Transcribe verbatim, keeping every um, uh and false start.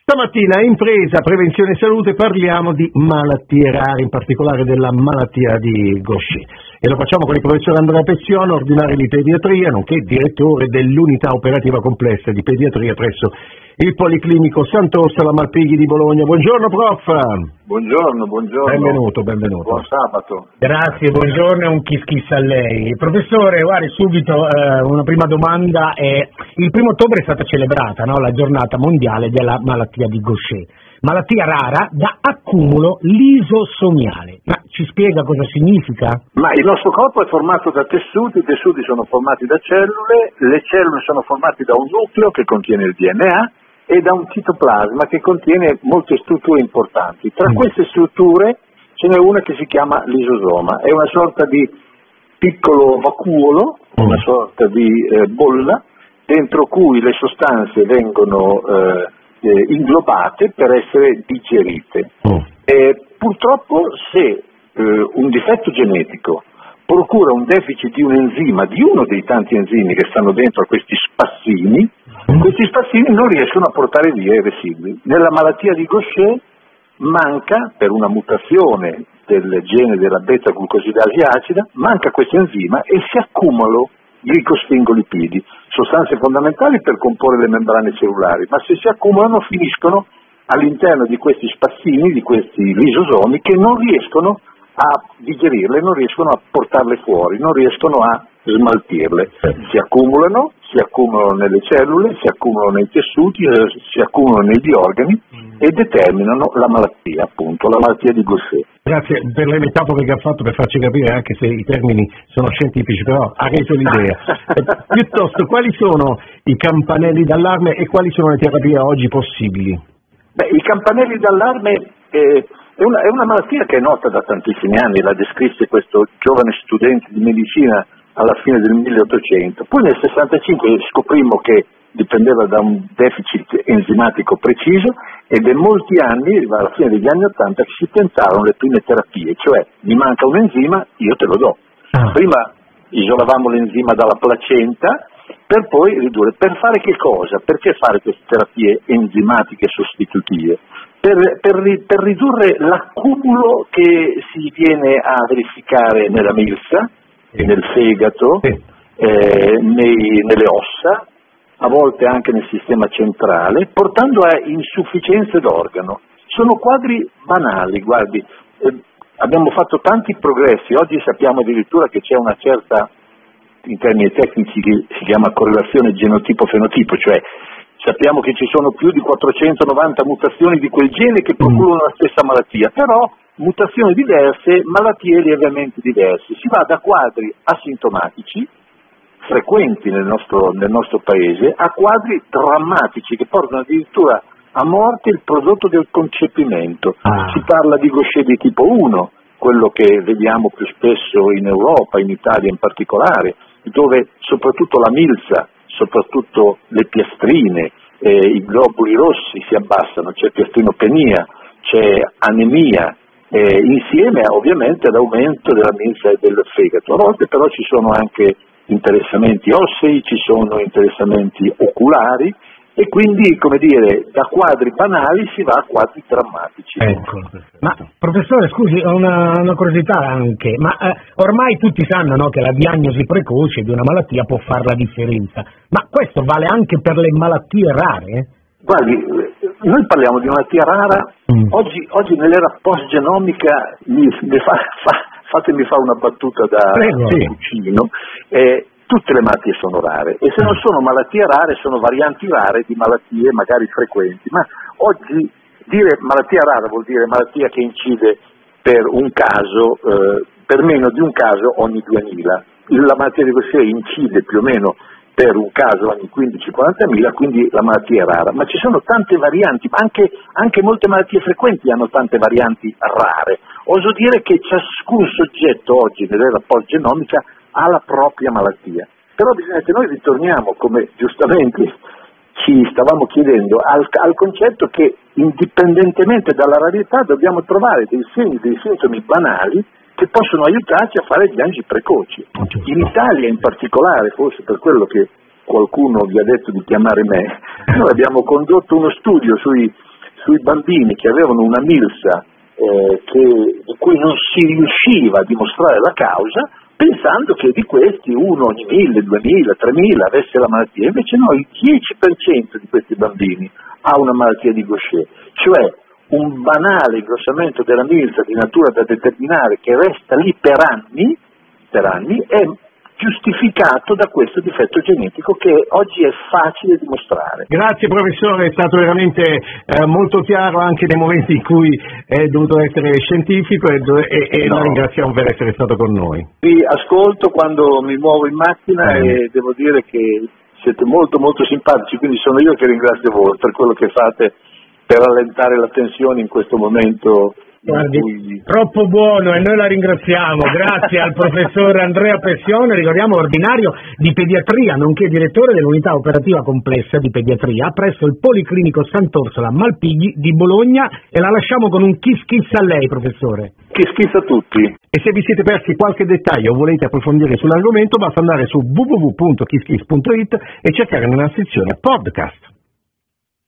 Stamattina in Presa Prevenzione e Salute parliamo di malattie rare, in particolare della malattia di Gaucher. E lo facciamo con il professor Andrea Pezzione, ordinario di pediatria, nonché direttore dell'unità operativa complessa di pediatria presso il Policlinico Sant'Orsola Malpighi di Bologna. Buongiorno prof. Buongiorno, buongiorno. Benvenuto, benvenuto. Buon sabato. Grazie, buongiorno e un kiss kiss a lei. Professore, guardi subito eh, una prima domanda. È, il primo ottobre è stata celebrata, no, la giornata mondiale della malattia di Gaucher. Malattia rara da accumulo lisosomiale. Ma ci spiega cosa significa? Ma il nostro corpo è formato da tessuti, i tessuti sono formati da cellule, le cellule sono formate da un nucleo che contiene il D N A e da un citoplasma che contiene molte strutture importanti. Tra queste strutture ce n'è una che si chiama lisosoma, è una sorta di piccolo vacuolo, una sorta di eh, bolla dentro cui le sostanze vengono eh, eh, inglobate per essere digerite. E purtroppo se eh, un difetto genetico procura un deficit di un enzima, di uno dei tanti enzimi che stanno dentro a questi spazzini, questi spazzini non riescono a portare via i residui. Nella malattia di Gaucher manca, per una mutazione del gene della beta-glucosidasi acida, manca questo enzima e si accumulano glicosfingolipidi, sostanze fondamentali per comporre le membrane cellulari, ma se si accumulano finiscono all'interno di questi spazzini, di questi lisosomi che non riescono a digerirle, non riescono a portarle fuori, non riescono a smaltirle. Si accumulano, si accumulano nelle cellule, si accumulano nei tessuti, si accumulano negli organi e determinano la malattia, appunto, la malattia di Gaucher. Grazie per le metafore che ha fatto per farci capire, anche se i termini sono scientifici, però ha reso l'idea. Piuttosto, quali sono i campanelli d'allarme e quali sono le terapie oggi possibili? Beh, i campanelli d'allarme eh, è, una, è una malattia che è nota da tantissimi anni, la descrisse questo giovane studente di medicina alla fine del milleottocento. Poi nel sessantacinque scoprimmo che dipendeva da un deficit enzimatico preciso e da molti anni, alla fine degli anni ottanta, si tentarono le prime terapie, cioè mi manca un enzima, io te lo do. Ah. Prima isolavamo l'enzima dalla placenta per poi ridurre. Per fare che cosa? Perché fare queste terapie enzimatiche sostitutive? Per, per, per ridurre l'accumulo che si viene a verificare nella milza, sì, nel fegato, sì, eh, nei, nelle ossa, a volte anche nel sistema centrale, portando a insufficienze d'organo. Sono quadri banali, guardi, eh, abbiamo fatto tanti progressi, oggi sappiamo addirittura che c'è una certa, in termini tecnici, che si chiama correlazione genotipo-fenotipo, cioè sappiamo che ci sono più di quattrocentonovanta mutazioni di quel gene che procurano la stessa malattia, però mutazioni diverse, malattie lievemente diverse. Si va da quadri asintomatici, frequenti nel nostro, nel nostro paese, a quadri drammatici che portano addirittura a morte il prodotto del concepimento. Ah. Si parla di Gaucher di tipo uno, quello che vediamo più spesso in Europa, in Italia in particolare, dove soprattutto la milza, soprattutto le piastrine, eh, i globuli rossi si abbassano, c'è piastrinopenia, c'è anemia, eh, insieme ovviamente all'aumento della milza e del fegato. A volte però ci sono anche interessamenti ossei, ci sono interessamenti oculari e quindi, come dire, da quadri banali si va a quadri drammatici. Ecco. Ma professore, scusi, una, una curiosità anche, ma eh, ormai tutti sanno, no, che la diagnosi precoce di una malattia può fare la differenza, ma questo vale anche per le malattie rare? Guardi, noi parliamo di malattia rara, mm. oggi, oggi nell'era post-genomica, mi, mi fa, fa, fatemi fare una battuta da cucino, eh, tutte le malattie sono rare e se non sono malattie rare sono varianti rare di malattie magari frequenti, ma oggi dire malattia rara vuol dire malattia che incide per un caso, eh, per meno di un caso ogni duemila. La malattia di Gaucher incide più o meno per un caso ogni quindici quarantamila, quindi la malattia è rara, ma ci sono tante varianti, ma anche, anche molte malattie frequenti hanno tante varianti rare. Oso dire che ciascun soggetto oggi nell'era post-genomica ha la propria malattia, però bisogna che noi ritorniamo, come giustamente ci stavamo chiedendo, al, al concetto che indipendentemente dalla rarità dobbiamo trovare dei segni, dei sintomi banali che possono aiutarci a fare diagnosi precoci. In Italia in particolare, forse per quello che qualcuno vi ha detto di chiamare me, noi abbiamo condotto uno studio sui sui bambini che avevano una milza eh, che, di cui non si riusciva a dimostrare la causa, pensando che di questi uno ogni mille, duemila, tremila avesse la malattia. Invece no, il dieci per cento di questi bambini ha una malattia di Gaucher, cioè un banale ingrossamento della milza di natura da determinare che resta lì per anni, per anni è giustificato da questo difetto genetico che oggi è facile dimostrare. Grazie professore, è stato veramente eh, molto chiaro anche nei momenti in cui è dovuto essere scientifico e, e, e no. La ringraziamo per essere stato con noi. Vi ascolto quando mi muovo in macchina eh. e devo dire che siete molto molto simpatici, quindi sono io che ringrazio voi per quello che fate per rallentare la tensione in questo momento. Guardi, cui... troppo buono e noi la ringraziamo. Grazie al professor Andrea Pessione, ricordiamo ordinario di pediatria nonché direttore dell'unità operativa complessa di pediatria presso il Policlinico Sant'Orsola Malpighi di Bologna, e la lasciamo con un kiss kiss a lei, professore. Kiss kiss a tutti. E se vi siete persi qualche dettaglio o volete approfondire sull'argomento, basta andare su w w w punto kiss kiss punto it e cercare nella sezione podcast.